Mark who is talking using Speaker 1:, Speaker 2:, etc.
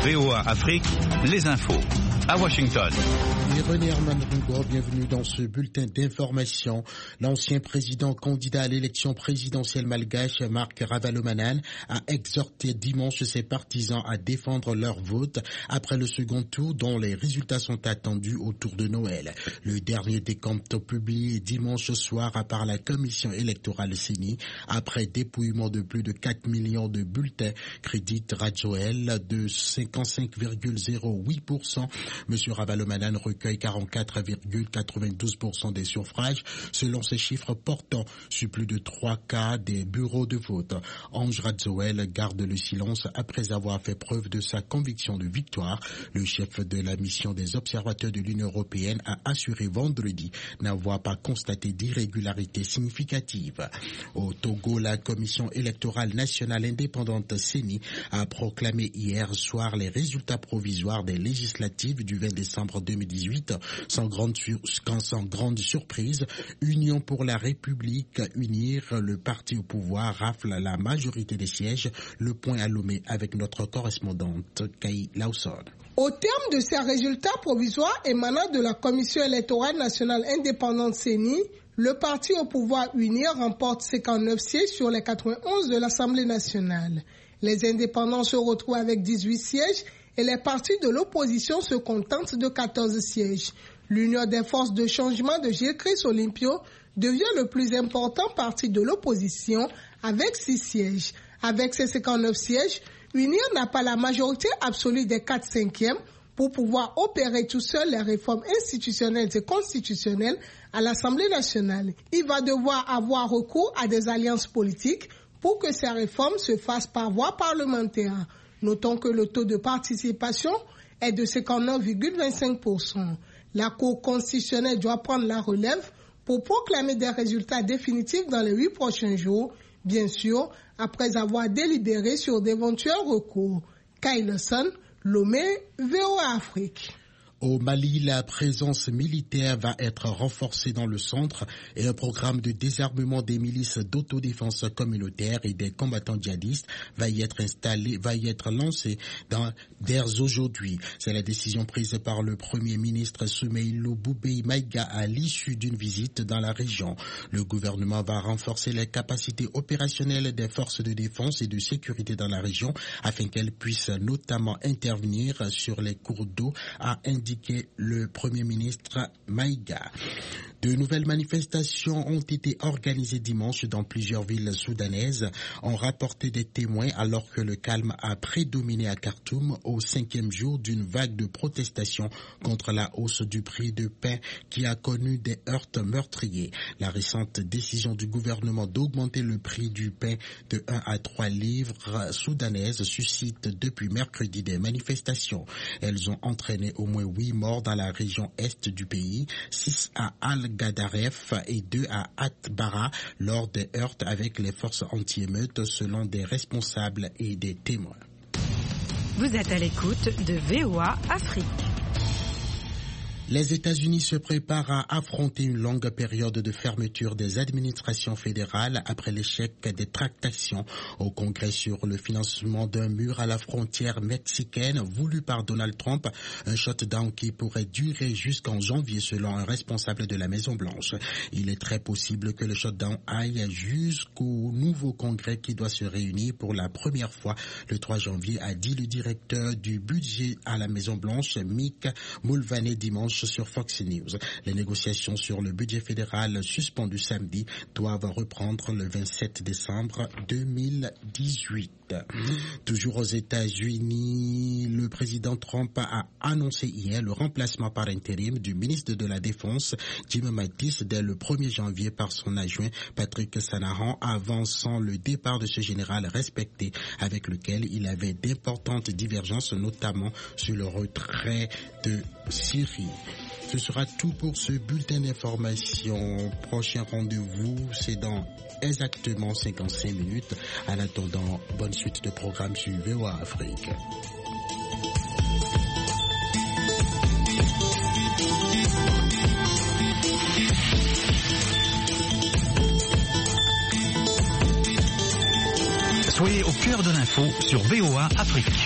Speaker 1: VOA Afrique, les infos. À Washington.
Speaker 2: René Herman Rungo, bienvenue dans ce bulletin d'information. L'ancien président candidat à l'élection présidentielle malgache, Marc Ravalomanane, a exhorté dimanche ses partisans à défendre leur vote après le second tour dont les résultats sont attendus autour de Noël. Le dernier décompte publié dimanche soir par la commission électorale CENI après dépouillement de plus de 4 millions de bulletins crédite Radjoel de 55,08%. Monsieur Ravalomanane recueille 44,92% des suffrages selon ces chiffres portant sur plus de 3 quarts des bureaux de vote. Ange Radjoel garde le silence après avoir fait preuve de sa conviction de victoire. Le chef de la mission des observateurs de l'Union européenne a assuré vendredi n'avoir pas constaté d'irrégularité significative. Au Togo, la commission électorale nationale indépendante CENI a proclamé hier soir les résultats provisoires des législatives du 20 décembre 2018, sans grande surprise. Union pour la République, UNIR, le parti au pouvoir, rafle la majorité des sièges. Le point à Lomé avec notre correspondante Kai Lawson.
Speaker 3: Au terme de ces résultats provisoires émanant de la Commission électorale nationale indépendante CENI, le parti au pouvoir UNIR remporte 59 sièges sur les 91 de l'Assemblée nationale. Les indépendants se retrouvent avec 18 sièges et les partis de l'opposition se contentent de 14 sièges. L'Union des forces de changement de Gilles-Christ Olympio devient le plus important parti de l'opposition avec 6 sièges. Avec ses 59 sièges, UNIR n'a pas la majorité absolue des 4/5 pour pouvoir opérer tout seul les réformes institutionnelles et constitutionnelles à l'Assemblée nationale. Il va devoir avoir recours à des alliances politiques pour que ces réformes se fassent par voie parlementaire. Notons que le taux de participation est de 59,25%. La Cour constitutionnelle doit prendre la relève pour proclamer des résultats définitifs dans les 8 prochains jours, bien sûr, après avoir délibéré sur d'éventuels recours. Kyle Lomé, VOA Afrique.
Speaker 2: Au Mali, la présence militaire va être renforcée dans le centre et un programme de désarmement des milices d'autodéfense communautaire et des combattants djihadistes va y être lancé dès aujourd'hui. C'est la décision prise par le Premier ministre Soumeïlou Boubèye Maïga à l'issue d'une visite dans la région. Le gouvernement va renforcer les capacités opérationnelles des forces de défense et de sécurité dans la région afin qu'elles puissent notamment intervenir sur les cours d'eau, a indiqué le Premier ministre Maïga. De nouvelles manifestations ont été organisées dimanche dans plusieurs villes soudanaises, ont rapporté des témoins alors que le calme a prédominé à Khartoum au 5e jour d'une vague de protestations contre la hausse du prix de pain qui a connu des heurts meurtriers. La récente décision du gouvernement d'augmenter le prix du pain de 1 à 3 livres soudanaises suscite depuis mercredi des manifestations. Elles ont entraîné au moins 8 morts dans la région est du pays, 6 à Al-Gadaref et 2 à Atbara lors des heurts avec les forces anti-émeutes selon des responsables et des témoins.
Speaker 4: Vous êtes à l'écoute de VOA Afrique.
Speaker 2: Les États-Unis se préparent à affronter une longue période de fermeture des administrations fédérales après l'échec des tractations au Congrès sur le financement d'un mur à la frontière mexicaine voulu par Donald Trump, un shutdown qui pourrait durer jusqu'en janvier selon un responsable de la Maison-Blanche. Il est très possible que le shutdown aille jusqu'au nouveau Congrès qui doit se réunir pour la première fois le 3 janvier, a dit le directeur du budget à la Maison-Blanche, Mick Mulvaney, dimanche sur Fox News. Les négociations sur le budget fédéral suspendu samedi doivent reprendre le 27 décembre 2018. Toujours aux États-Unis, le président Trump a annoncé hier le remplacement par intérim du ministre de la Défense, Jim Mattis, dès le 1er janvier par son adjoint Patrick Shanahan, avançant le départ de ce général respecté avec lequel il avait d'importantes divergences, notamment sur le retrait de Syrie. Ce sera tout pour ce bulletin d'information. Prochain rendez-vous, c'est dans exactement 55 minutes. En attendant, bonne suite de programmes sur VOA Afrique.
Speaker 1: Soyez au cœur de l'info sur VOA Afrique.